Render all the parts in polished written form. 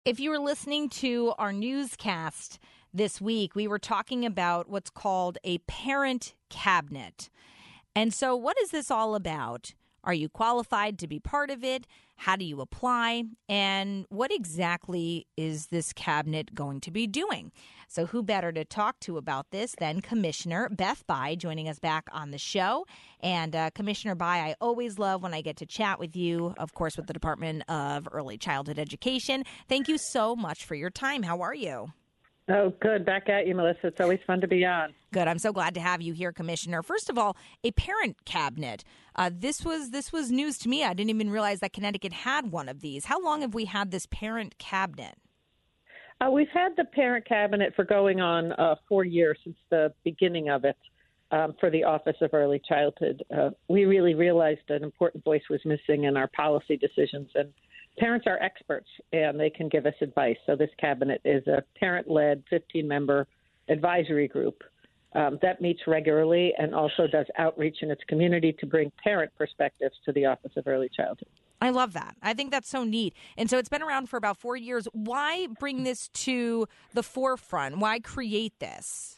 If you were listening to our newscast this week, we were talking about what's called a parent cabinet. And so what is this all about? Are you qualified to be part of it? How do you apply? And what exactly is this cabinet going to be doing? So who better to talk to about this than Commissioner Beth Bye, joining us back on the show. And Commissioner Bye, I always love when I get to chat with you, of course, with the Department of Early Childhood Education. Thank you so much for your time. How are you? Oh, good. Back at you, Melissa. It's always fun to be on. Good. I'm so glad to have you here, Commissioner. First of all, a parent cabinet. This was news to me. I didn't even realize that Connecticut had one of these. How long have we had this parent cabinet? We've had the parent cabinet for going on 4 years since the beginning of it for the Office of Early Childhood. We really realized an important voice was missing in our policy decisions, and parents are experts, and they can give us advice. So this cabinet is a parent-led 15-member advisory group that meets regularly and also does outreach in its community to bring parent perspectives to the Office of Early Childhood. I love that. I think that's so neat. And so it's been around for about 4 years. Why bring this to the forefront? Why create this?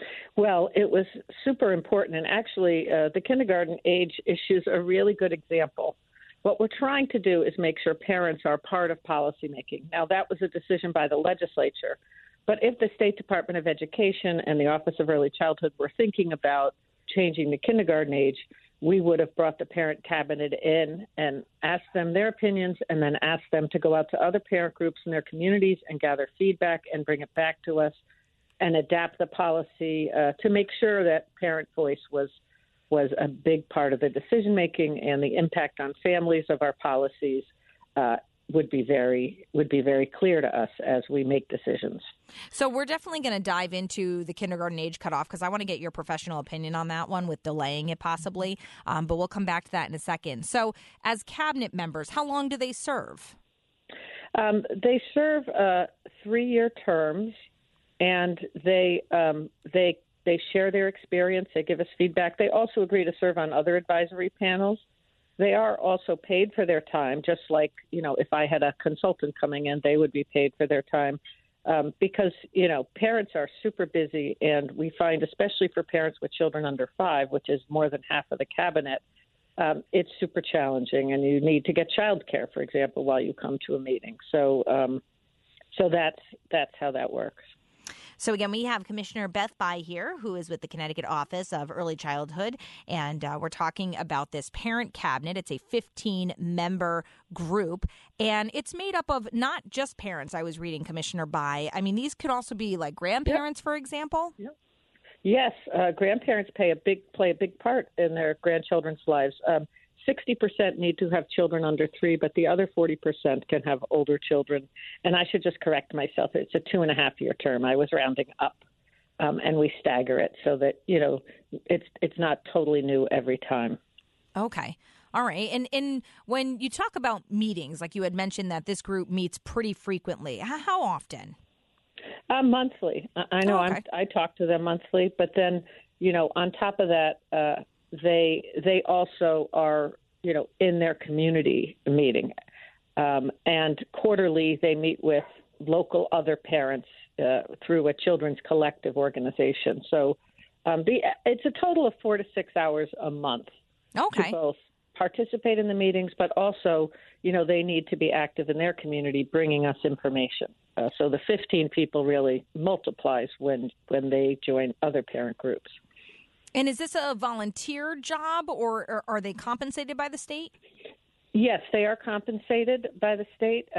Well, it was super important. And actually, the kindergarten age issue is a really good example. What we're trying to do is make sure parents are part of policymaking. Now, that was a decision by the legislature. But if the State Department of Education and the Office of Early Childhood were thinking about changing the kindergarten age, we would have brought the parent cabinet in and asked them their opinions and then asked them to go out to other parent groups in their communities and gather feedback and bring it back to us and adapt the policy to make sure that parent voice was a big part of the decision-making, and the impact on families of our policies would be very clear to us as we make decisions. So we're definitely going to dive into the kindergarten age cutoff because I want to get your professional opinion on that one with delaying it possibly, but we'll come back to that in a second. So as cabinet members, how long do they serve? They serve 3-year terms, and they share their experience. They give us feedback. They also agree to serve on other advisory panels. They are also paid for their time, just like, if I had a consultant coming in, they would be paid for their time because, parents are super busy. And we find, especially for parents with children under 5, which is more than half of the cabinet, it's super challenging. And you need to get childcare, for example, while you come to a meeting. So that's how that works. So, again, we have Commissioner Beth Bye here, who is with the Connecticut Office of Early Childhood, and we're talking about this parent cabinet. It's a 15-member group, and it's made up of not just parents, I was reading, Commissioner Bye. I mean, these could also be like grandparents, for example? Yep. Yes, grandparents play a big part in their grandchildren's lives. 60% need to have children under 3, but the other 40% can have older children. And I should just correct myself. It's a 2.5-year term. I was rounding up, and we stagger it so that, it's not totally new every time. Okay. All right. And when you talk about meetings, like you had mentioned that this group meets pretty frequently, how often? Monthly. I know. Okay. I talk to them monthly, but then, on top of that, they also are, in their community meeting. And quarterly, they meet with local other parents through a children's collective organization. So it's a total of 4 to 6 hours a month Okay. to both participate in the meetings, but also, they need to be active in their community, bringing us information. So the 15 people really multiplies when they join other parent groups. And is this a volunteer job, or are they compensated by the state? Yes, they are compensated by the state.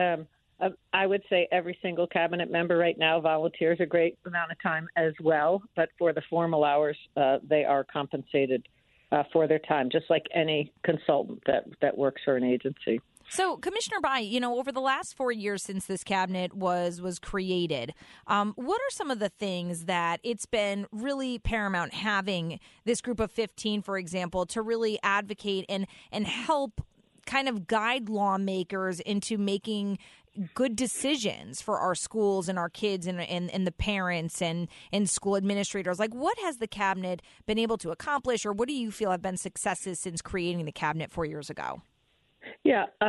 I would say every single cabinet member right now volunteers a great amount of time as well. But for the formal hours, they are compensated for their time, just like any consultant that works for an agency. So, Commissioner Bye, over the last 4 years since this cabinet was created, what are some of the things that it's been really paramount having this group of 15, for example, to really advocate and help kind of guide lawmakers into making good decisions for our schools and our kids and the parents and school administrators? Like, what has the cabinet been able to accomplish, or what do you feel have been successes since creating the cabinet 4 years ago? Yeah.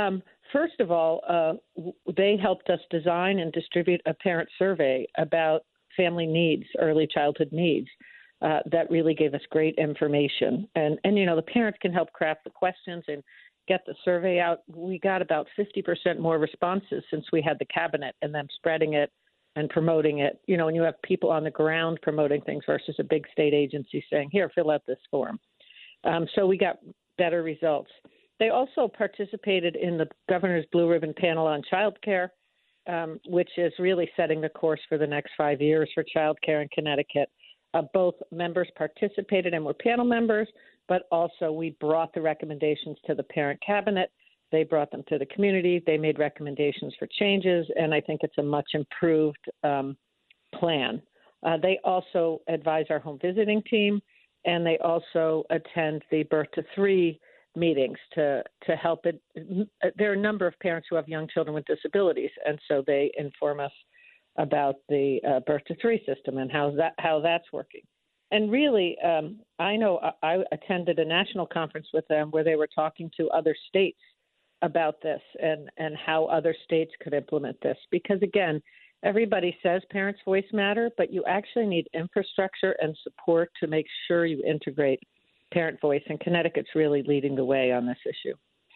first of all, they helped us design and distribute a parent survey about family needs, early childhood needs. That really gave us great information. And the parents can help craft the questions and get the survey out. We got about 50% more responses since we had the cabinet and them spreading it and promoting it. When you have people on the ground promoting things versus a big state agency saying, here, fill out this form. So we got better results. They also participated in the Governor's Blue Ribbon Panel on Childcare, which is really setting the course for the next 5 years for childcare in Connecticut. Both members participated and were panel members, but also we brought the recommendations to the parent cabinet. They brought them to the community. They made recommendations for changes, and I think it's a much improved plan. They also advise our home visiting team, and they also attend the Birth to 3 meetings to help it. There are a number of parents who have young children with disabilities, and so they inform us about the Birth to 3 system and how that's working. And really, I know I attended a national conference with them where they were talking to other states about this and how other states could implement this. Because, again, everybody says parents' voice matter, but you actually need infrastructure and support to make sure you integrate parent voice. And Connecticut's really leading the way on this issue.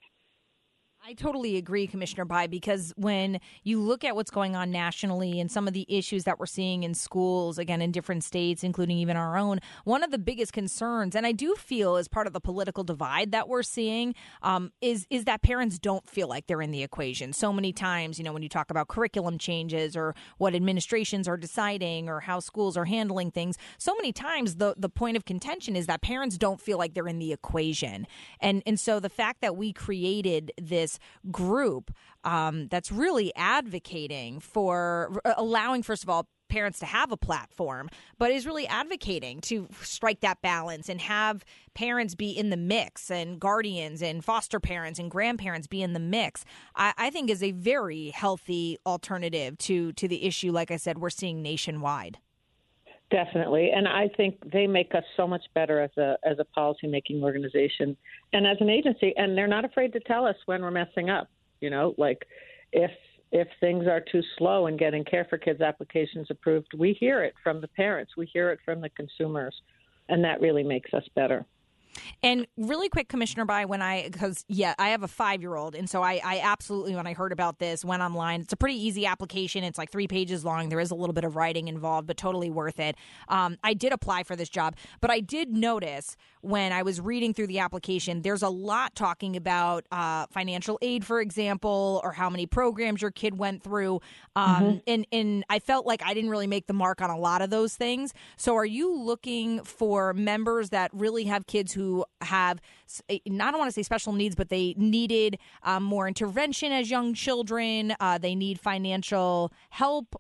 I totally agree, Commissioner Bai, because when you look at what's going on nationally and some of the issues that we're seeing in schools, again, in different states, including even our own, one of the biggest concerns, and I do feel as part of the political divide that we're seeing, is that parents don't feel like they're in the equation. So many times, when you talk about curriculum changes or what administrations are deciding or how schools are handling things, so many times the point of contention is that parents don't feel like they're in the equation. And so the fact that we created this group that's really advocating for allowing, first of all, parents to have a platform, but is really advocating to strike that balance and have parents be in the mix and guardians and foster parents and grandparents be in the mix, I think is a very healthy alternative to the issue, like I said, we're seeing nationwide. Definitely. And I think they make us so much better as a policymaking organization and as an agency. And they're not afraid to tell us when we're messing up, like if things are too slow in getting Care for Kids applications approved, we hear it from the parents. We hear it from the consumers. And that really makes us better. And really quick, Commissioner Bai, I have a 5-year-old. And so I absolutely, when I heard about this, went online. It's a pretty easy application. It's like 3 pages long. There is a little bit of writing involved, but totally worth it. I did apply for this job, but I did notice when I was reading through the application, there's a lot talking about financial aid, for example, or how many programs your kid went through. And I felt like I didn't really make the mark on a lot of those things. So are you looking for members that really have kids who have, I don't want to say special needs, but they needed more intervention as young children? They need financial help.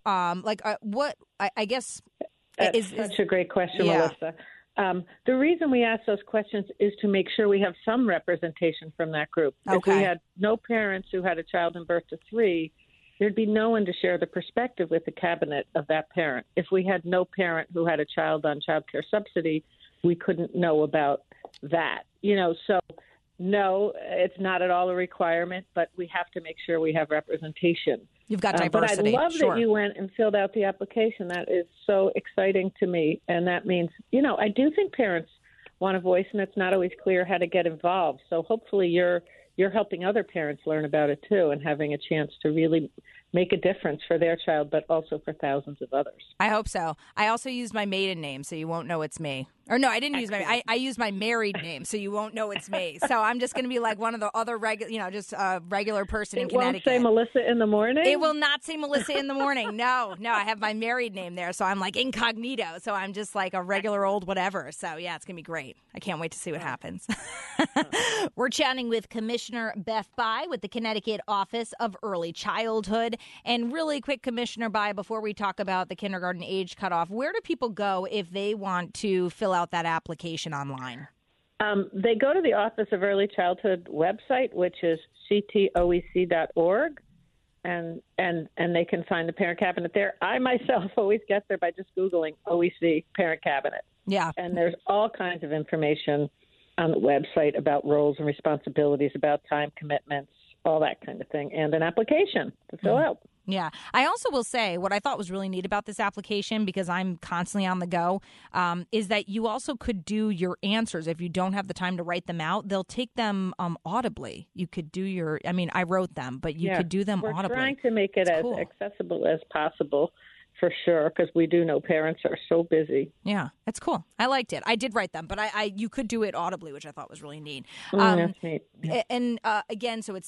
I guess That's such a great question, yeah. Melissa. The reason we ask those questions is to make sure we have some representation from that group. Okay. If we had no parents who had a child in Birth to 3, there'd be no one to share the perspective with the cabinet of that parent. If we had no parent who had a child on child care subsidy, we couldn't know about that. So no, it's not at all a requirement, but we have to make sure we have representation. You've got diversity. But I love Sure. that you went and filled out the application. That is so exciting to me. And that means, I do think parents want a voice, and it's not always clear how to get involved. So hopefully you're helping other parents learn about it, too, and having a chance to really make a difference for their child, but also for thousands of others. I hope so. I also used my maiden name, so you won't know it's me. Or no, I didn't use I used my married name, so you won't know it's me. So I'm just going to be like one of the other just a regular person in Connecticut. It won't say Melissa in the morning? It will not say Melissa in the morning. No, I have my married name there, so I'm like incognito. So I'm just like a regular old whatever. So yeah, it's going to be great. I can't wait to see what happens. We're chatting with Commissioner Beth Bai with the Connecticut Office of Early Childhood. And really quick, Commissioner Bai, before we talk about the kindergarten age cutoff, where do people go if they want to fill out that application online? They go to the Office of Early Childhood website, which is ctoec.org, and they can find the parent cabinet there. I myself always get there by just Googling OEC parent cabinet. Yeah. And there's all kinds of information on the website about roles and responsibilities, about time commitments, all that kind of thing, and an application to fill out. Yeah. I also will say what I thought was really neat about this application, because I'm constantly on the go, is that you also could do your answers. If you don't have the time to write them out, they'll take them audibly. You could do I wrote them, but you could do them audibly. We're trying to make it as accessible as possible. For sure, because we do know parents are so busy. Yeah, that's cool. I liked it. I did write them, but you could do it audibly, which I thought was really neat. That's neat. Yeah. And again, so it's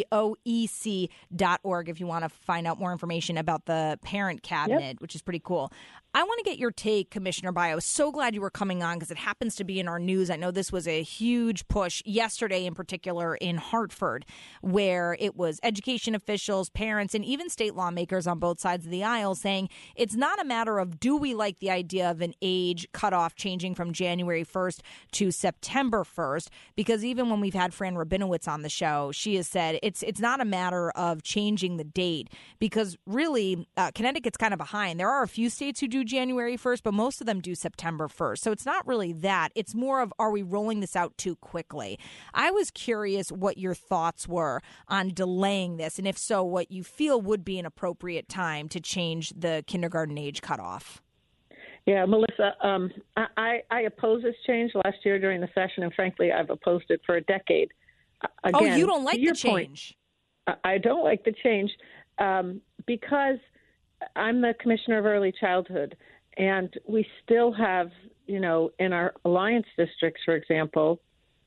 ctoec.org if you want to find out more information about the parent cabinet, which is pretty cool. I want to get your take, Commissioner Bai. I was so glad you were coming on because it happens to be in our news. I know this was a huge push yesterday in particular in Hartford, where it was education officials, parents, and even state lawmakers on both sides of the aisle saying it's not a matter of do we like the idea of an age cutoff changing from January 1st to September 1st, because even when we've had Fran Rabinowitz on the show, she has said it's not a matter of changing the date, because really Connecticut's kind of behind. There are a few states who do January 1st, but most of them do September 1st. So it's not really that. It's more of, are we rolling this out too quickly? I was curious what your thoughts were on delaying this, and if so, what you feel would be an appropriate time to change the kindergarten age cutoff. Yeah, Melissa, I opposed this change last year during the session, and frankly, I've opposed it for a decade. Again, you don't like the change? I don't like the change because I'm the commissioner of early childhood, and we still have, in our alliance districts, for example,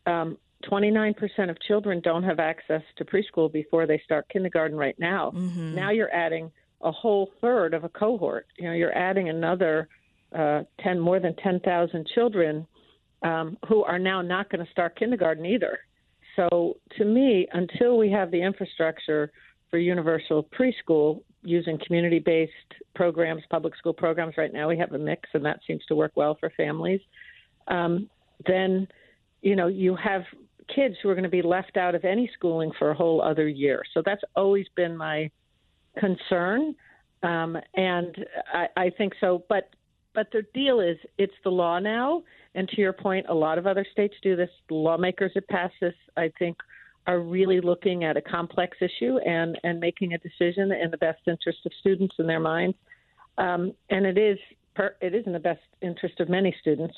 29% of children don't have access to preschool before they start kindergarten right now. Mm-hmm. Now you're adding a whole third of a cohort. You're adding another more than 10,000 children who are now not going to start kindergarten either. So to me, until we have the infrastructure for universal preschool using community-based programs, public school programs, right now we have a mix, and that seems to work well for families, then, you have kids who are going to be left out of any schooling for a whole other year. So that's always been my concern, and I think so. But the deal is it's the law now, and to your point, a lot of other states do this. The lawmakers that pass this, I think, are really looking at a complex issue and making a decision in the best interest of students in their minds. And it is in the best interest of many students.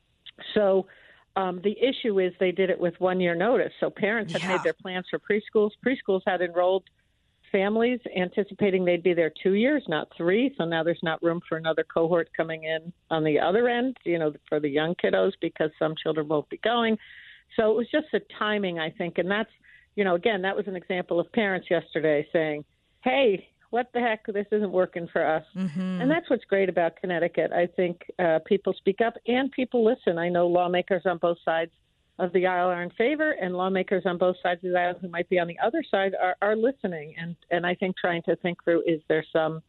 So the issue is they did it with 1 year notice. So parents had made their plans for preschools. Preschools had enrolled families anticipating they'd be there 2 years, not 3. So now there's not room for another cohort coming in on the other end, for the young kiddos, because some children won't be going. So it was just the timing, I think. And that's, again, that was an example of parents yesterday saying, hey, what the heck, this isn't working for us. Mm-hmm. And that's what's great about Connecticut. I think people speak up and people listen. I know lawmakers on both sides of the aisle are in favor, and lawmakers on both sides of the aisle who might be on the other side are listening. And I think trying to think through, is there some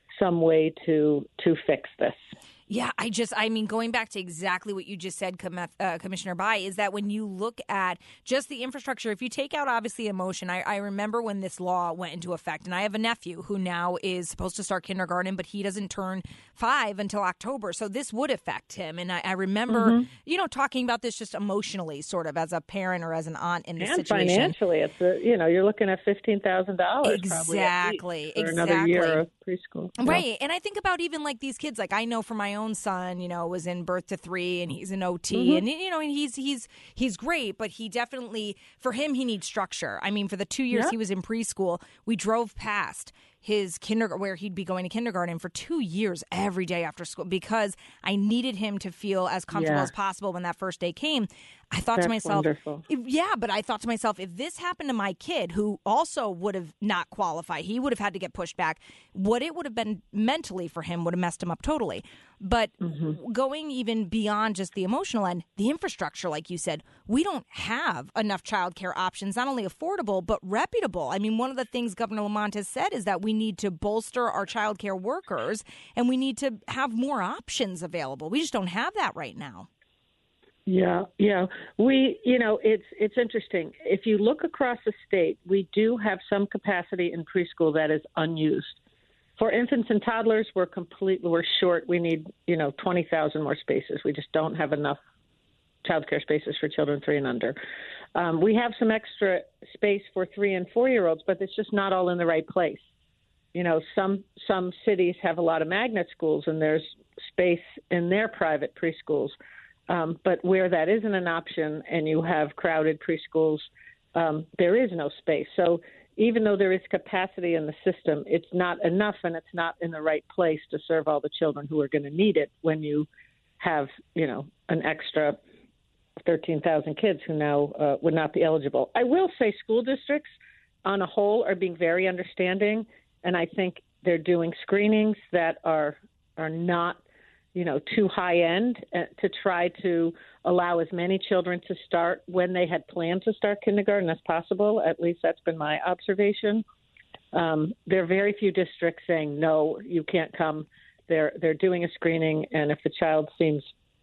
way to fix this? Yeah, going back to exactly what you just said, Commissioner Bai, is that when you look at just the infrastructure, if you take out obviously emotion, I remember when this law went into effect, and I have a nephew who now is supposed to start kindergarten, but he doesn't turn 5 until October. So this would affect him. And I remember, talking about this just emotionally, sort of as a parent or as an aunt in this situation. And financially, it's you're looking at $15,000 exactly for another year of preschool. Right. Yeah. And I think about even like these kids, like I know from my own son, was in birth to 3 and he's in OT and, and he's great, but he definitely, for him, he needs structure. I mean, for the 2 years he was in preschool, we drove past his kindergarten, where he'd be going to kindergarten for 2 years every day after school, because I needed him to feel as comfortable as possible when that first day came. I thought to myself, but I thought to myself, if this happened to my kid, who also would have not qualified, he would have had to get pushed back. What it would have been mentally for him would have messed him up totally. But going even beyond just the emotional end, the infrastructure, like you said, we don't have enough childcare options, not only affordable, but reputable. I mean, one of the things Governor Lamont has said is that we need to bolster our childcare workers and we need to have more options available. We just don't have that right now. Yeah. It's interesting. If you look across the state, we do have some capacity in preschool that is unused. For infants and toddlers, we're short. We need, 20,000 more spaces. We just don't have enough childcare spaces for children 3 and under. We have some extra space for 3 and 4-year-olds, but it's just not all in the right place. Some cities have a lot of magnet schools, and there's space in their private preschools. But where that isn't an option and you have crowded preschools, there is no space. So even though there is capacity in the system, it's not enough, and it's not in the right place to serve all the children who are going to need it when you have, an extra 13,000 kids who now would not be eligible. I will say school districts on a whole are being very understanding, and I think they're doing screenings that are not, too high end to try to allow as many children to start when they had planned to start kindergarten as possible. At least that's been my observation. There are very few districts saying, no, you can't come. They're doing a screening, and if the child seems,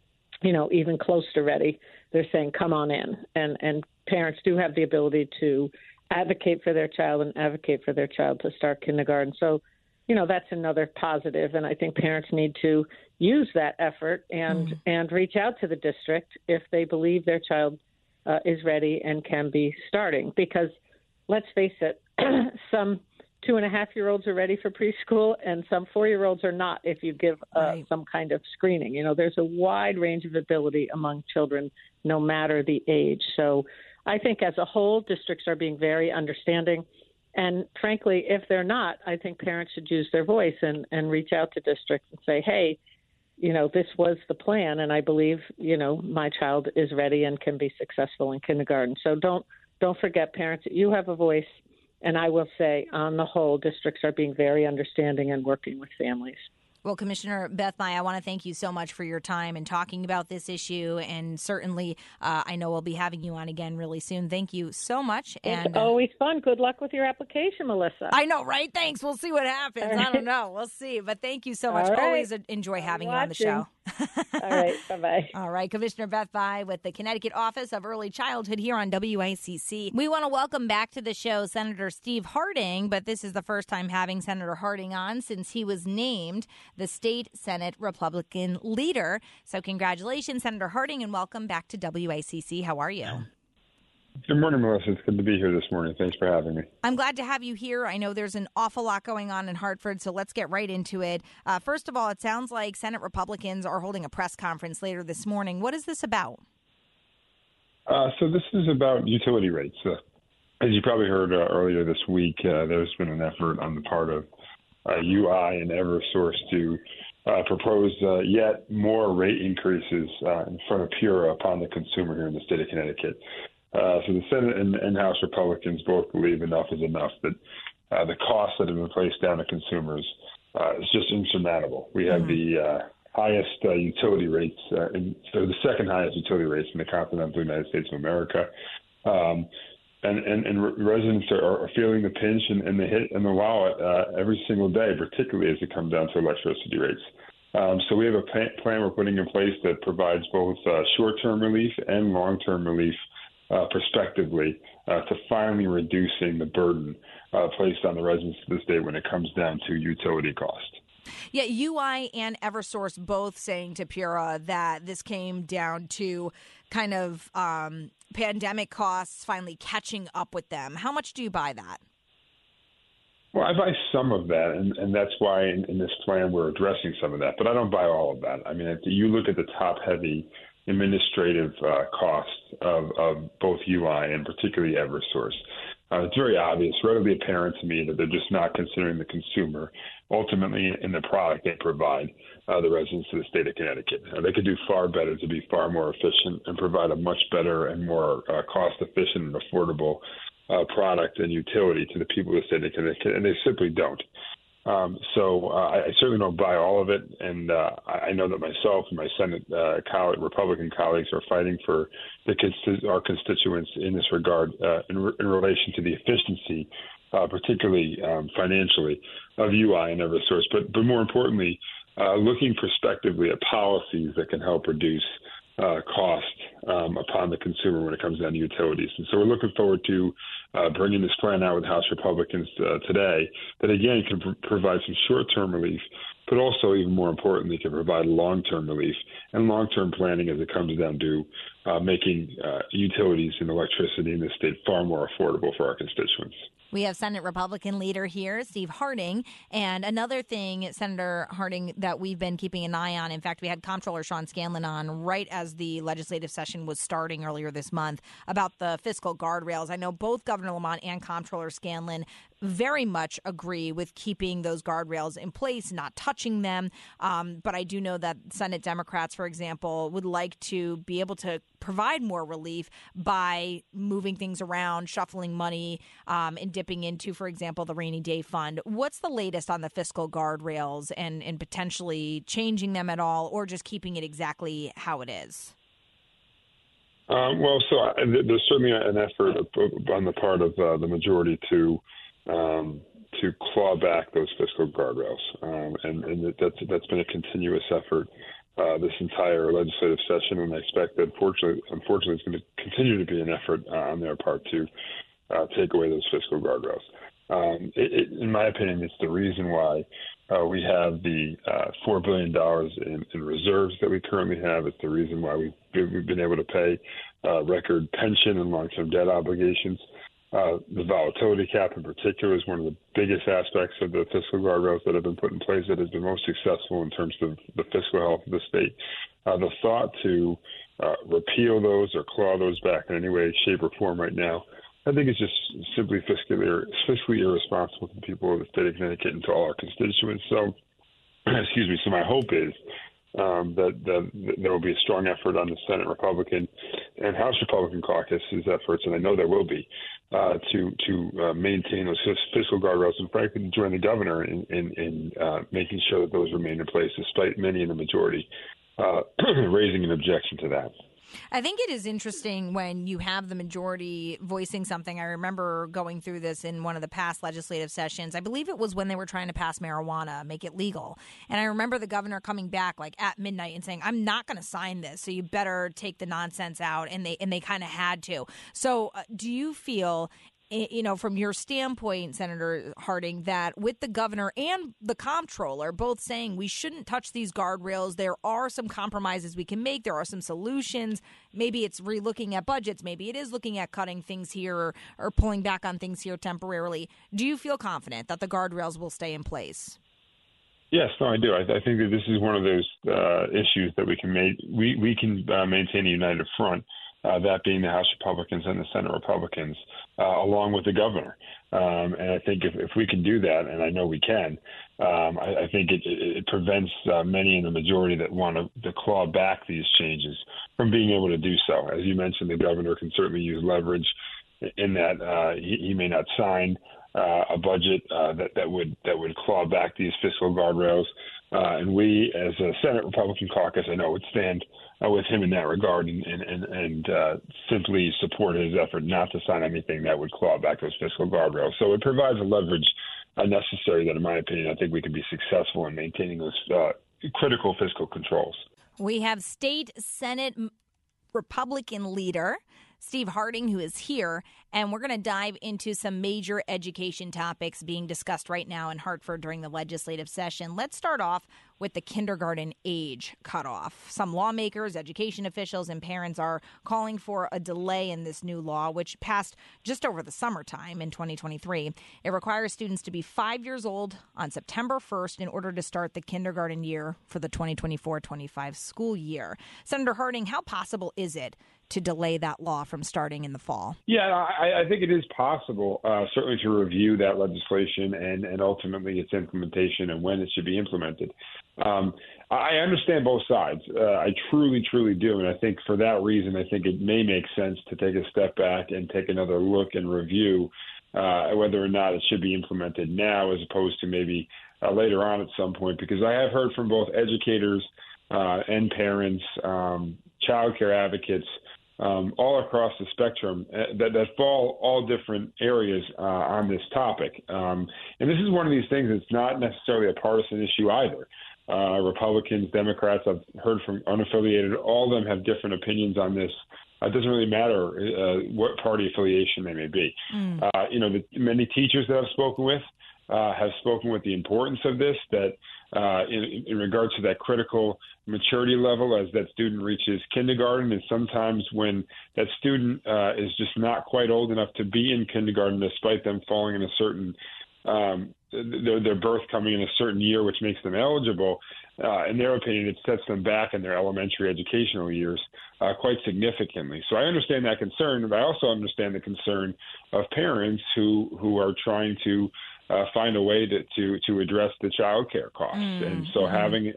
even close to ready, they're saying, come on in. And parents do have the ability to advocate for their child and advocate for their child to start kindergarten. So, that's another positive. And I think parents need to use that effort and reach out to the district if they believe their child is ready and can be starting. Because let's face it, some 2.5-year-olds are ready for preschool and some 4-year-olds are not if you give some kind of screening. There's a wide range of ability among children, no matter the age. So I think as a whole, districts are being very understanding. And frankly, if they're not, I think parents should use their voice and reach out to districts and say, hey, this was the plan, and I believe, my child is ready and can be successful in kindergarten. So don't forget, parents, that you have a voice. And I will say, on the whole, districts are being very understanding and working with families. Well, Commissioner Beth Mai, I want to thank you so much for your time and talking about this issue. And certainly, I know we'll be having you on again really soon. Thank you so much. And it's always fun. Good luck with your application, Melissa. I know, right? Thanks. We'll see what happens. Right. I don't know. We'll see. But thank you so much. Right. Always enjoy having you on the show. All right. Bye-bye. All right. Commissioner Beth Mai with the Connecticut Office of Early Childhood here on WICC. We want to welcome back to the show Senator Steve Harding, but this is the first time having Senator Harding on since he was named the state Senate Republican leader. So congratulations, Senator Harding, and welcome back to WICC. How are you? Good morning, Melissa. It's good to be here this morning. Thanks for having me. I'm glad to have you here. I know there's an awful lot going on in Hartford, so let's get right into it. First of all, it sounds like Senate Republicans are holding a press conference later this morning. What is this about? So this is about utility rates. As you probably heard earlier this week, there's been an effort on the part of UI and Eversource to propose yet more rate increases in front of PURA upon the consumer here in the state of Connecticut. So the Senate and House Republicans both believe enough is enough, that the costs that have been placed down to consumers is just insurmountable. We have the highest utility rates, so the second highest utility rates in the continental United States of America. And residents are feeling the pinch and the hit in the wallet every single day, particularly as it comes down to electricity rates. So we have a plan we're putting in place that provides both short-term relief and long-term relief prospectively to finally reducing the burden placed on the residents of the state when it comes down to utility cost. Yeah, UI and Eversource both saying to PURA that this came down to kind of pandemic costs finally catching up with them. How much do you buy that? Well, I buy some of that, and that's why in this plan we're addressing some of that. But I don't buy all of that. I mean, if you look at the top-heavy administrative costs of both UI and particularly Eversource, it's very obvious, readily apparent to me that they're just not considering the consumer ultimately in the product they provide the residents of the state of Connecticut. They could do far better to be far more efficient and provide a much better and more cost-efficient and affordable product and utility to the people of the state of Connecticut, and they simply don't. So I certainly don't buy all of it, and I know that myself and my Senate Republican colleagues are fighting for our constituents in this regard in relation to the efficiency, particularly financially, of UI and Eversource, but more importantly, looking prospectively at policies that can help reduce cost upon the consumer when it comes down to utilities. And so we're looking forward to bringing this plan out with House Republicans today that, again, can provide some short-term relief, but also, even more importantly, can provide long-term relief and long-term planning as it comes down to making utilities and electricity in the state far more affordable for our constituents. We have Senate Republican leader here, Steve Harding. And another thing, Senator Harding, that we've been keeping an eye on, in fact, we had Comptroller Sean Scanlon on right as the legislative session was starting earlier this month about the fiscal guardrails. I know both Governor Lamont and Comptroller Scanlon very much agree with keeping those guardrails in place, not touching them. But I do know that Senate Democrats, for example, would like to be able to provide more relief by moving things around, shuffling money, and dipping into, for example, the rainy day fund. What's the latest on the fiscal guardrails and potentially changing them at all, or just keeping it exactly how it is? There's certainly an effort on the part of the majority to claw back those fiscal guardrails, and that's been a continuous effort this entire legislative session, and I expect that unfortunately, it's going to continue to be an effort on their part to take away those fiscal guardrails. In my opinion, it's the reason why we have the $4 billion in reserves that we currently have. It's the reason why we've been able to pay record pension and long-term debt obligations. The volatility cap in particular is one of the biggest aspects of the fiscal guardrails that have been put in place that has been most successful in terms of the fiscal health of the state. The thought to repeal those or claw those back in any way, shape, or form right now, I think it's just simply fiscally irresponsible to the people of the state of Connecticut and to all our constituents. So, so my hope is that there will be a strong effort on the Senate Republican and House Republican caucus's efforts, and I know there will be, to maintain those fiscal guardrails and, frankly, to join the governor in making sure that those remain in place, despite many in the majority raising an objection to that. I think it is interesting when you have the majority voicing something. I remember going through this in one of the past legislative sessions. I believe it was when they were trying to pass marijuana, make it legal. And I remember the governor coming back like at midnight and saying, I'm not going to sign this, so you better take the nonsense out. And they kind of had to. So do you feel, from your standpoint, Senator Harding, that with the governor and the comptroller both saying we shouldn't touch these guardrails, there are some compromises we can make, there are some solutions, maybe it's relooking at budgets, maybe it is looking at cutting things here or pulling back on things here temporarily. Do you feel confident that the guardrails will stay in place? Yes, no, I do. I think that this is one of those issues that we can maintain a united front. That being the House Republicans and the Senate Republicans, along with the governor. And I think if we can do that, and I know we can, I think it prevents many in the majority that want to claw back these changes from being able to do so. As you mentioned, the governor can certainly use leverage in that he may not sign a budget that would claw back these fiscal guardrails. And we, as a Senate Republican caucus, I know would stand with him in that regard and simply support his effort not to sign anything that would claw back those fiscal guardrails. So it provides a leverage necessary that, in my opinion, I think we can be successful in maintaining those critical fiscal controls. We have State Senate Republican leader Steve Harding, who is here, and we're going to dive into some major education topics being discussed right now in Hartford during the legislative session. Let's start off with the kindergarten age cutoff. Some lawmakers, education officials, and parents are calling for a delay in this new law, which passed just over the summertime in 2023. It requires students to be 5 years old on September 1st in order to start the kindergarten year for the 2024-25 school year. Senator Harding, how possible is it to delay that law from starting in the fall? Yeah, I think it is possible, certainly to review that legislation and ultimately its implementation and when it should be implemented. I understand both sides. I truly, truly do. And I think for that reason, I think it may make sense to take a step back and take another look and review whether or not it should be implemented now as opposed to maybe later on at some point, because I have heard from both educators and parents, child care advocates, all across the spectrum that fall all different areas on this topic. And this is one of these things that's not necessarily a partisan issue either. Republicans, Democrats, I've heard from unaffiliated, all of them have different opinions on this. It doesn't really matter what party affiliation they may be. The many teachers that I've spoken with have spoken with the importance of this, that in regards to that critical maturity level as that student reaches kindergarten, and sometimes when that student is just not quite old enough to be in kindergarten, despite them falling in a certain their birth coming in a certain year, which makes them eligible. In their opinion, it sets them back in their elementary educational years quite significantly. So I understand that concern, but I also understand the concern of parents who are trying to find a way to address the child care costs. And so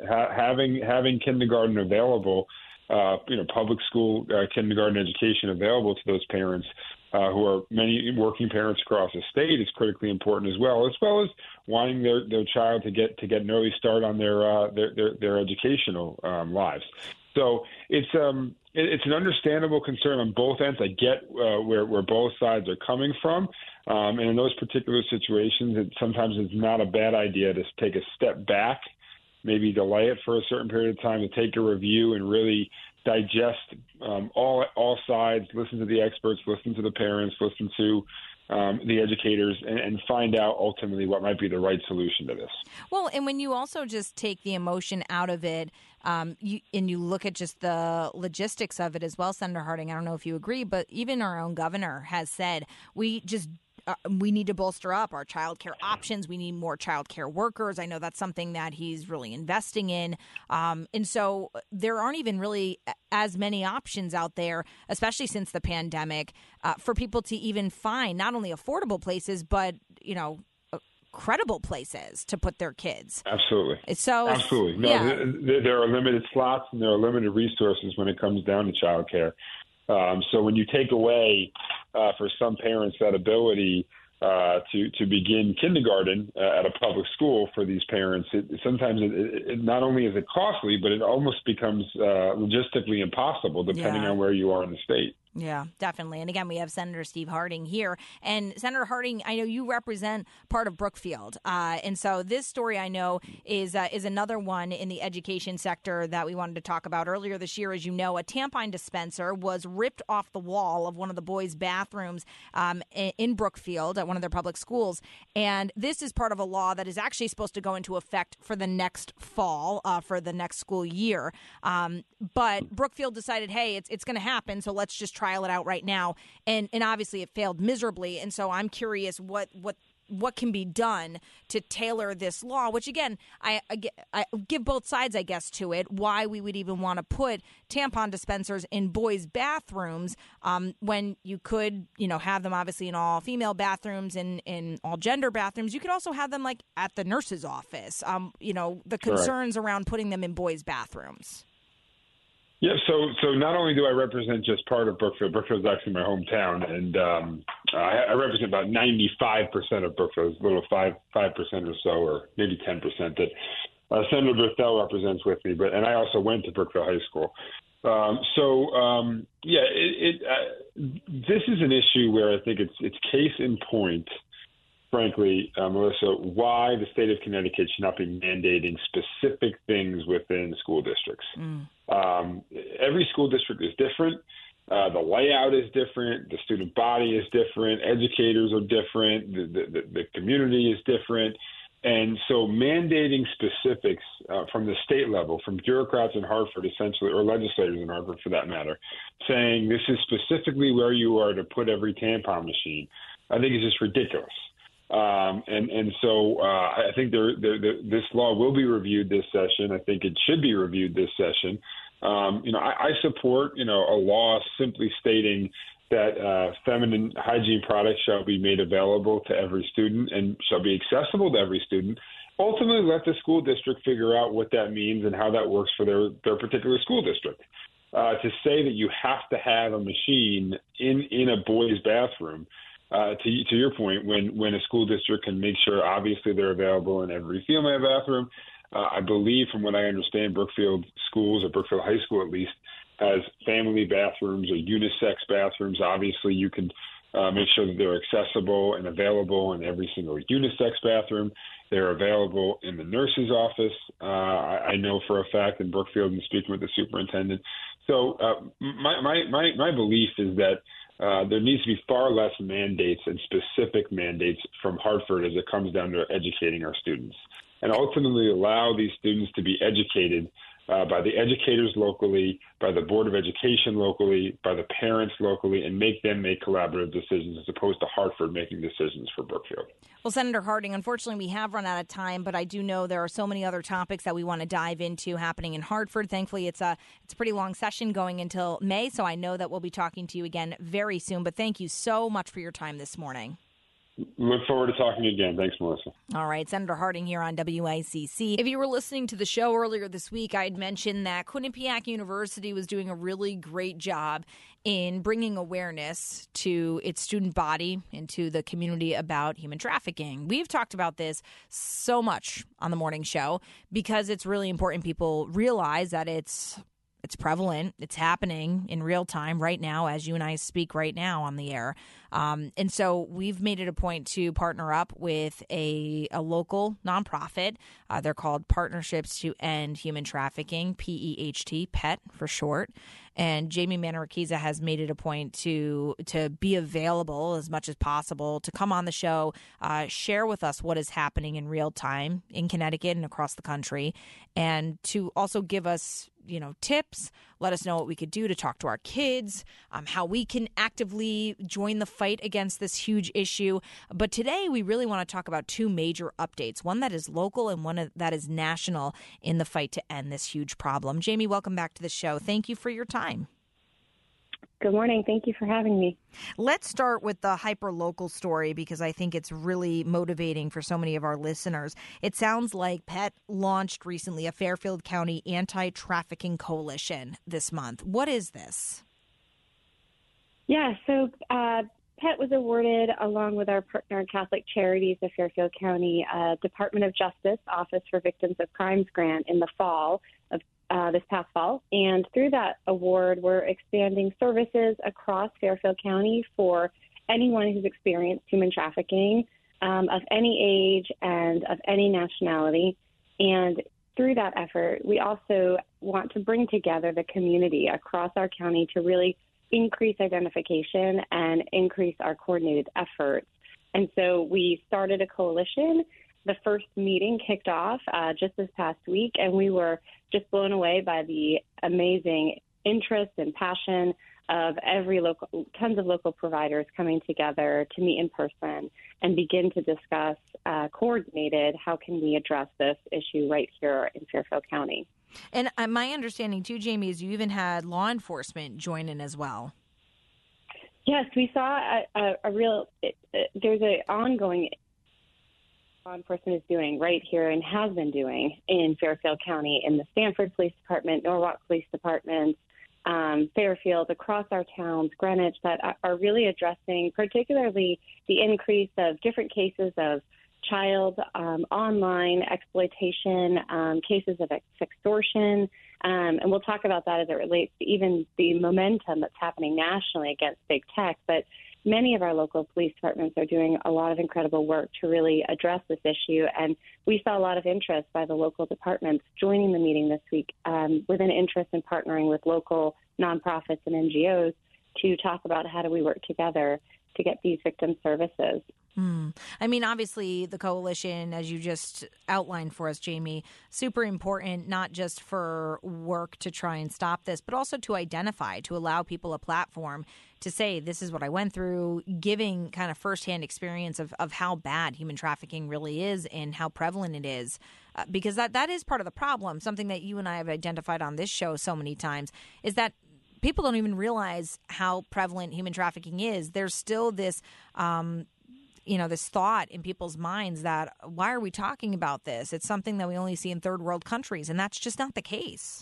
having kindergarten available, public school kindergarten education available to those parents who are many working parents across the state is critically important as well as wanting their child to get an early start on their educational lives. So it's an understandable concern on both ends. I get where both sides are coming from. And in those particular situations, sometimes it's not a bad idea to take a step back, maybe delay it for a certain period of time, to take a review and really digest all sides, listen to the experts, listen to the parents, listen to the educators, and find out ultimately what might be the right solution to this. Well, and when you also just take the emotion out of it, you look at just the logistics of it as well, Senator Harding, I don't know if you agree, but even our own governor has said we need to bolster up our child care options. We need more child care workers. I know that's something that he's really investing in. And so there aren't even really as many options out there, especially since the pandemic, for people to even find not only affordable places, but, credible places to put their kids. Absolutely. Absolutely. No, yeah. There are limited slots and there are limited resources when it comes down to child care. So when you take away for some parents that ability to begin kindergarten at a public school for these parents, sometimes it not only is it costly, but it almost becomes logistically impossible depending on where you are in the state. Yeah, definitely. And again, we have Senator Steve Harding here. And Senator Harding, I know you represent part of Brookfield. And so this story, I know, is another one in the education sector that we wanted to talk about. Earlier this year, as you know, a tampon dispenser was ripped off the wall of one of the boys' bathrooms in Brookfield at one of their public schools. And this is part of a law that is actually supposed to go into effect for the next fall, for the next school year. But Brookfield decided, hey, it's going to happen, so let's just trial it out right now. And obviously it failed miserably. And so I'm curious what can be done to tailor this law, which, again, I give both sides, I guess, to it, why we would even want to put tampon dispensers in boys' bathrooms when you could, have them obviously in all female bathrooms and in all gender bathrooms. You could also have them like at the nurse's office, the concerns around putting them in boys' bathrooms. Yeah, so not only do I represent just part of Brookfield, Brookfield is actually my hometown, and I represent about 95% of Brookfield, a little 5% or so, or maybe 10% that Senator Berthel represents with me, and I also went to Brookfield High School. This is an issue where I think it's case in point, frankly, Melissa, why the state of Connecticut should not be mandating specific things within school districts. Every school district is different. The layout is different. The student body is different. Educators are different. The community is different. And so mandating specifics from the state level, from bureaucrats in Hartford, essentially, or legislators in Hartford for that matter, saying this is specifically where you are to put every tampon machine, I think is just ridiculous. So I think this law will be reviewed this session. I think it should be reviewed this session. I support, a law simply stating that feminine hygiene products shall be made available to every student and shall be accessible to every student. Ultimately, let the school district figure out what that means and how that works for their particular school district. To say that you have to have a machine in a boys' bathroom, to your point, when a school district can make sure, obviously, they're available in every female bathroom. I believe, from what I understand, Brookfield schools, or Brookfield High School at least, has family bathrooms or unisex bathrooms. Obviously, you can make sure that they're accessible and available in every single unisex bathroom. They're available in the nurse's office. I know for a fact in Brookfield, and speaking with the superintendent. So my belief is that there needs to be far less mandates and specific mandates from Hartford as it comes down to educating our students, and ultimately allow these students to be educated by the educators locally, by the Board of Education locally, by the parents locally, and make them make collaborative decisions as opposed to Hartford making decisions for Brookfield. Well, Senator Harding, unfortunately, we have run out of time, but I do know there are so many other topics that we want to dive into happening in Hartford. Thankfully, it's a pretty long session going until May, so I know that we'll be talking to you again very soon. But thank you so much for your time this morning. Look forward to talking again. Thanks, Melissa. All right. Senator Harding here on WICC. If you were listening to the show earlier this week, I had mentioned that Quinnipiac University was doing a really great job in bringing awareness to its student body and to the community about human trafficking. We've talked about this so much on the morning show because it's really important people realize that it's prevalent. It's happening in real time right now as you and I speak right now on the air. And so we've made it a point to partner up with a local nonprofit. They're called Partnerships to End Human Trafficking, PEHT, PET for short. And Jamie Manarakiza has made it a point to be available as much as possible, to come on the show, share with us what is happening in real time in Connecticut and across the country, and to also give us tips, let us know what we could do to talk to our kids, how we can actively join the fight against this huge issue. But today we really want to talk about two major updates, one that is local and one that is national in the fight to end this huge problem. Jamie, welcome back to the show. Thank you for your time. Good morning. Thank you for having me. Let's start with the hyper-local story because I think it's really motivating for so many of our listeners. It sounds like PET launched recently a Fairfield County Anti-Trafficking Coalition this month. What is this? Yeah, so PET was awarded, along with our partner Catholic Charities of Fairfield County, Department of Justice Office for Victims of Crimes grant in the fall of this past fall. And through that award, we're expanding services across Fairfield County for anyone who's experienced human trafficking of any age and of any nationality. And through that effort, we also want to bring together the community across our county to really increase identification and increase our coordinated efforts. And so we started a coalition. The first meeting kicked off just this past week, and we were just blown away by the amazing interest and passion of tons of local providers coming together to meet in person and begin to discuss coordinated how can we address this issue right here in Fairfield County. And my understanding too, Jamie, is you even had law enforcement join in as well. Yes, we saw there's an ongoing law enforcement is doing right here and has been doing in Fairfield County, in the Stamford Police Department, Norwalk Police Department, Fairfield, across our towns, Greenwich, that are really addressing particularly the increase of different cases of child online exploitation, cases of extortion, and we'll talk about that as it relates to even the momentum that's happening nationally against big tech. But many of our local police departments are doing a lot of incredible work to really address this issue, and we saw a lot of interest by the local departments joining the meeting this week with an interest in partnering with local nonprofits and NGOs to talk about how do we work together to get these victim services. I mean, obviously, the coalition, as you just outlined for us, Jamie, super important, not just for work to try and stop this, but also to identify, to allow people a platform to say, this is what I went through, giving kind of firsthand experience of how bad human trafficking really is and how prevalent it is. Because that is part of the problem. Something that you and I have identified on this show so many times is that people don't even realize how prevalent human trafficking is. There's still this this thought in people's minds that, why are we talking about this? It's something that we only see in third world countries, and that's just not the case.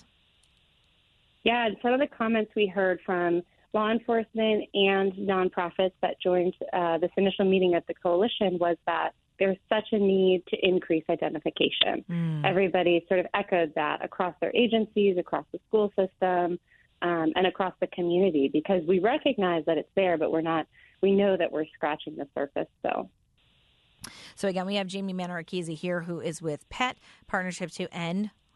Yeah, and some of the comments we heard from law enforcement and nonprofits that joined this initial meeting at the coalition was that there's such a need to increase identification. Everybody sort of echoed that across their agencies, across the school system, and across the community, because we recognize that it's there, but we know that we're scratching the surface still. So again, we have Jamie Manarakiza here, who is with PET, Partnerships to End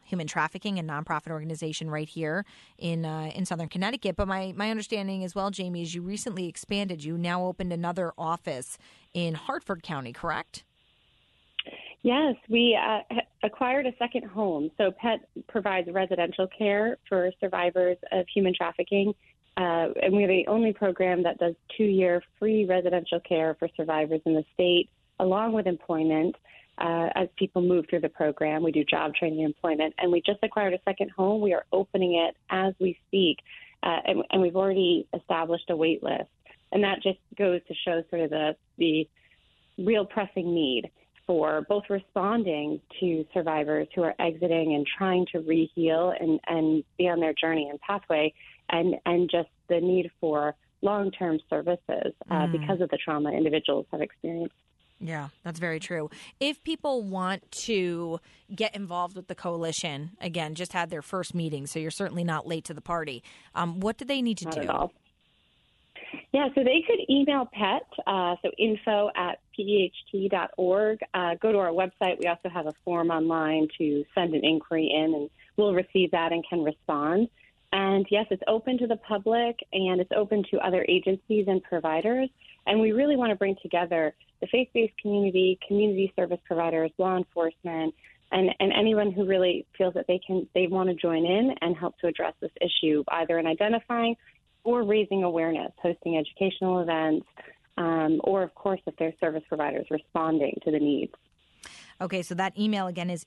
Human Trafficking, a nonprofit organization right here in Southern Connecticut. But my understanding as well, Jamie, is you recently expanded. You now opened another office in Hartford County, correct? Yes, we acquired a second home. So PET provides residential care for survivors of human trafficking. And we're the only program that does 2-year free residential care for survivors in the state, along with employment. As people move through the program, we do job training and employment. And we just acquired a second home. We are opening it as we speak. And we've already established a wait list. And that just goes to show sort of the real pressing need for both responding to survivors who are exiting and trying to re-heal and be on their journey and pathway, and just the need for long-term services because of the trauma individuals have experienced. Yeah, that's very true. If people want to get involved with the coalition, again, just had their first meeting, so you're certainly not late to the party, what do they need to do? Not at all. Yeah, so they could email PET, so info@peht.org. Go to our website. We also have a form online to send an inquiry in, and we'll receive that and can respond. And, yes, it's open to the public, and it's open to other agencies and providers. And we really want to bring together the faith-based community, community service providers, law enforcement, and anyone who really feels that they want to join in and help to address this issue, either in identifying or raising awareness, hosting educational events, or, of course, if there's service providers responding to the needs. Okay, so that email again is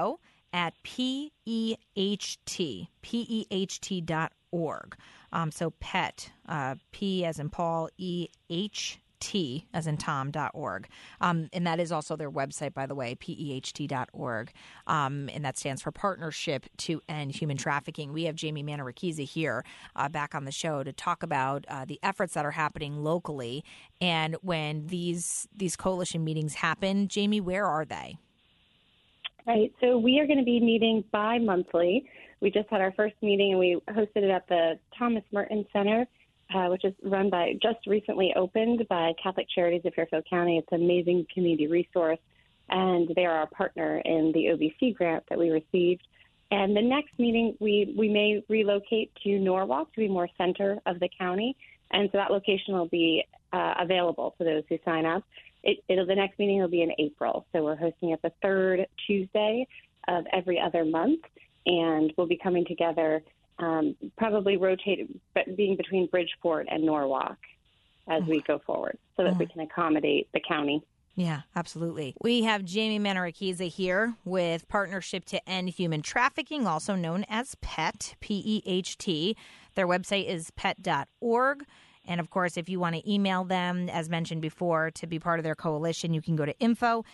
info@peht.org. So PET, P as in Paul, EHT as in Tom.org. And that is also their website, by the way, PEHT.org. And that stands for Partnership to End Human Trafficking. We have Jamie Manarakiza here back on the show to talk about the efforts that are happening locally. And when these coalition meetings happen, Jamie, where are they? Right. So we are going to be meeting bi-monthly. We just had our first meeting, and we hosted it at the Thomas Merton Center, which is just recently opened by Catholic Charities of Fairfield County. It's an amazing community resource, and they are our partner in the OBC grant that we received. And the next meeting, we may relocate to Norwalk to be more center of the county, and so that location will be available for those who sign up. The next meeting will be in April, so we're hosting it the third Tuesday of every other month, and we'll be coming together, probably rotating, being between Bridgeport and Norwalk as we go forward, so that we can accommodate the county. Yeah, absolutely. We have Jamie Manarakiza here with Partnership to End Human Trafficking, also known as PET, P-E-H-T. Their website is pet.org. And, of course, if you want to email them, as mentioned before, to be part of their coalition, you can go to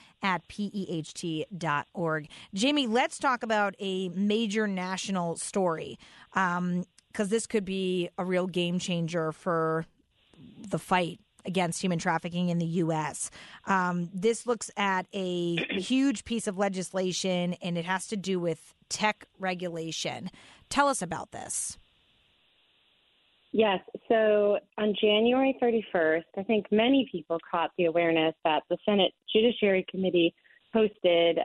info@peht.org. Jamie, let's talk about a major national story, because this could be a real game changer for the fight against human trafficking in the U.S. This looks at a huge piece of legislation, and it has to do with tech regulation. Tell us about this. Yes. So on January 31st, I think many people caught the awareness that the Senate Judiciary Committee hosted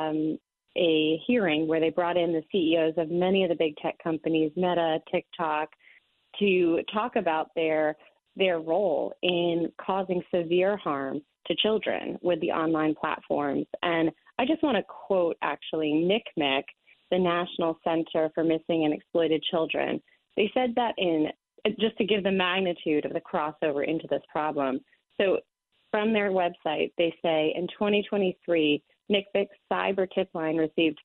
a hearing where they brought in the CEOs of many of the big tech companies, Meta, TikTok, to talk about their role in causing severe harm to children with the online platforms. And I just want to quote, actually, NCMEC, the National Center for Missing and Exploited Children. They said that just to give the magnitude of the crossover into this problem. So from their website, they say in 2023, NCMEC's cyber tip line received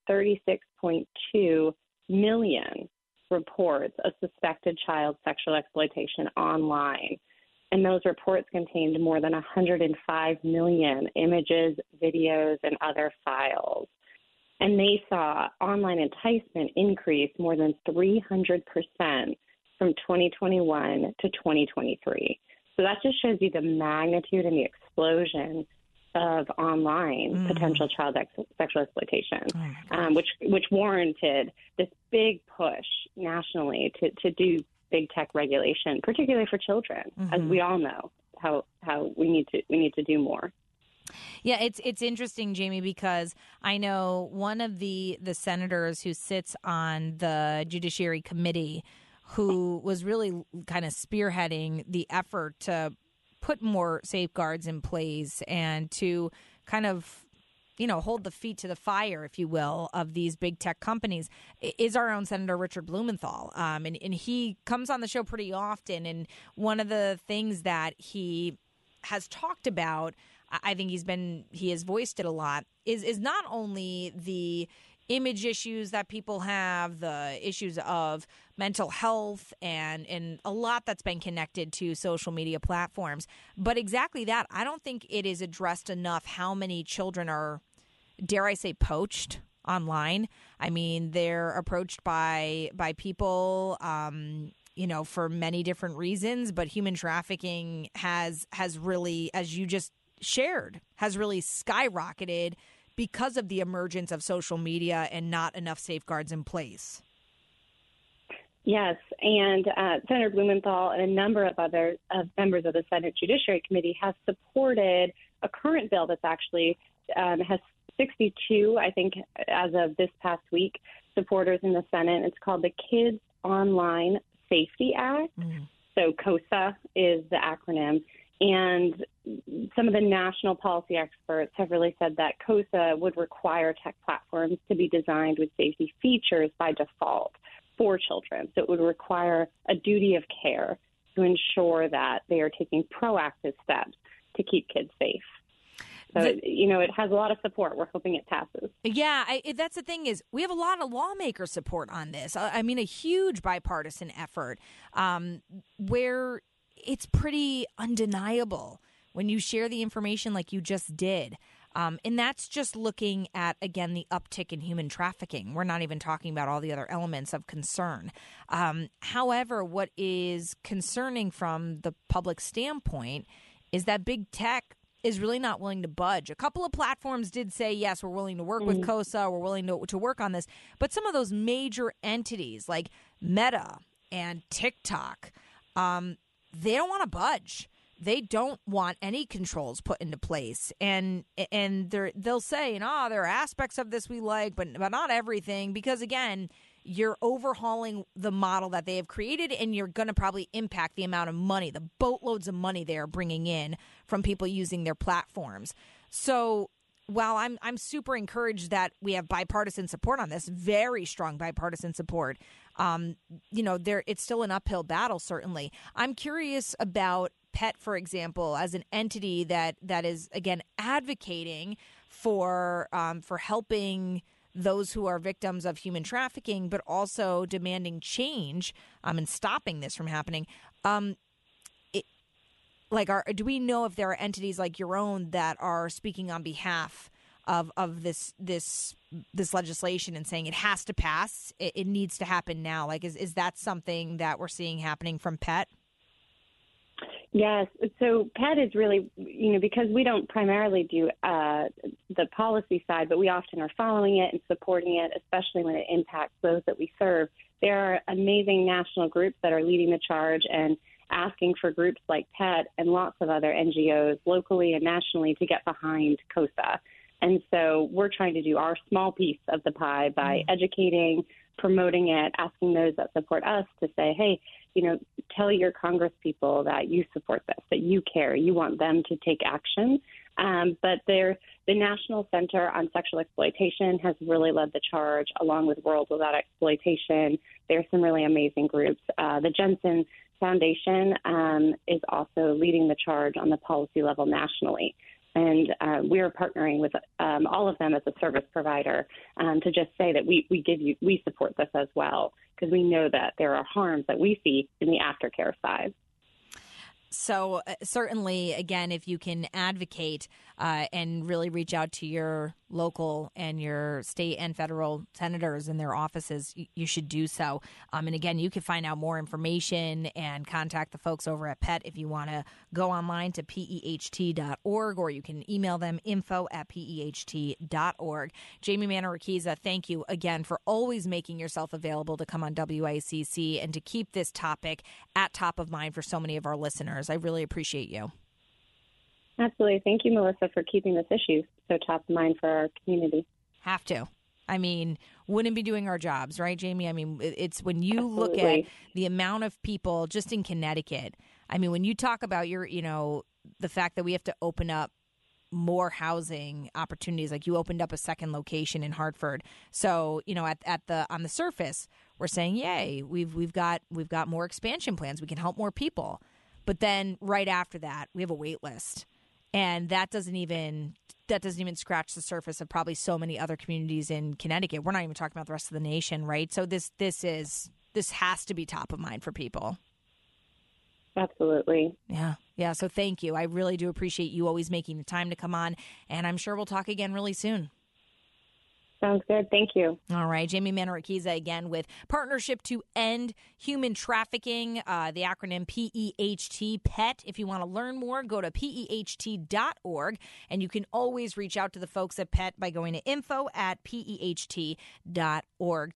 36.2 million reports of suspected child sexual exploitation online. And those reports contained more than 105 million images, videos, and other files. And they saw online enticement increase more than 300% from 2021 to 2023. So that just shows you the magnitude and the explosion of online potential child sexual exploitation, which warranted this big push nationally to do big tech regulation, particularly for children, as we all know how we need to do more. Yeah, it's interesting, Jamie, because I know one of the senators who sits on the Judiciary Committee who was really kind of spearheading the effort to put more safeguards in place and to kind of, hold the feet to the fire, if you will, of these big tech companies is our own Senator Richard Blumenthal. And he comes on the show pretty often. And one of the things that he has talked about, I think he has voiced it a lot, is not only the image issues that people have, the issues of mental health and a lot that's been connected to social media platforms, but exactly that. I don't think it is addressed enough how many children are, dare I say, poached online. I mean, they're approached by people, for many different reasons, but human trafficking has really, as you just shared, has really skyrocketed because of the emergence of social media and not enough safeguards in place. Yes, and Senator Blumenthal and a number of other members of the Senate Judiciary Committee have supported a current bill that's actually has 62, I think, as of this past week, supporters in the Senate. It's called the Kids Online Safety Act. So KOSA is the acronym. And some of the national policy experts have really said that KOSA would require tech platforms to be designed with safety features by default for children. So it would require a duty of care to ensure that they are taking proactive steps to keep kids safe. So, it has a lot of support. We're hoping it passes. Yeah, that's the thing is we have a lot of lawmaker support on this. I mean, a huge bipartisan effort where it's pretty undeniable when you share the information like you just did. And that's just looking at, again, the uptick in human trafficking. We're not even talking about all the other elements of concern. However, what is concerning from the public standpoint is that big tech is really not willing to budge. A couple of platforms did say, yes, we're willing to work with KOSA, we're willing to work on this. But some of those major entities like Meta and TikTok, they don't want to budge. They don't want any controls put into place. And they'll say, there are aspects of this we like, but not everything. Because, again, you're overhauling the model that they have created, and you're going to probably impact the amount of money, the boatloads of money they are bringing in from people using their platforms. So while I'm super encouraged that we have bipartisan support on this, very strong bipartisan support, it's still an uphill battle, certainly. I'm curious about PET, for example, as an entity that is, again, advocating for helping those who are victims of human trafficking, but also demanding change and stopping this from happening. Do we know if there are entities like your own that are speaking on behalf of this legislation and saying it has to pass, it needs to happen now? Is that something that we're seeing happening from PET? Yes. So PET is really, because we don't primarily do the policy side, but we often are following it and supporting it, especially when it impacts those that we serve. There are amazing national groups that are leading the charge and asking for groups like PET and lots of other NGOs locally and nationally to get behind KOSA. And so we're trying to do our small piece of the pie by educating, promoting it, asking those that support us to say, hey, tell your Congress people that you support this, that you care, you want them to take action. But the National Center on Sexual Exploitation has really led the charge, along with World Without Exploitation. There's some really amazing groups. The Jensen Foundation is also leading the charge on the policy level nationally. And we are partnering with all of them as a service provider to just say that we support this as well, because we know that there are harms that we see in the aftercare side. So certainly, again, if you can advocate and really reach out to your local and your state and federal senators in their offices, you should do so. And again, you can find out more information and contact the folks over at PET if you want to go online to PEHT.org, or you can email them info@PEHT.org. Jamie Manna-Rakiza, thank you again for always making yourself available to come on WICC and to keep this topic at top of mind for so many of our listeners. I really appreciate you. Absolutely. Thank you, Melissa, for keeping this issue so top of mind for our community. Have to. I mean, wouldn't be doing our jobs, right, Jamie? I mean, it's when you look Absolutely. at the amount of people just in Connecticut. I mean, when you talk about the fact that we have to open up more housing opportunities, like you opened up a second location in Hartford. So, on the surface, we're saying, yay, we've got more expansion plans. We can help more people. But then right after that, we have a wait list. And that doesn't even scratch the surface of probably so many other communities in Connecticut. We're not even talking about the rest of the nation, right? So this has to be top of mind for people. Absolutely. Yeah. So thank you. I really do appreciate you always making the time to come on, and I'm sure we'll talk again really soon. Sounds good. Thank you. All right. Jamie Manarakiza again with Partnership to End Human Trafficking, the acronym PEHT, PET. If you want to learn more, go to PEHT.org. And you can always reach out to the folks at PET by going to info@PEHT.org.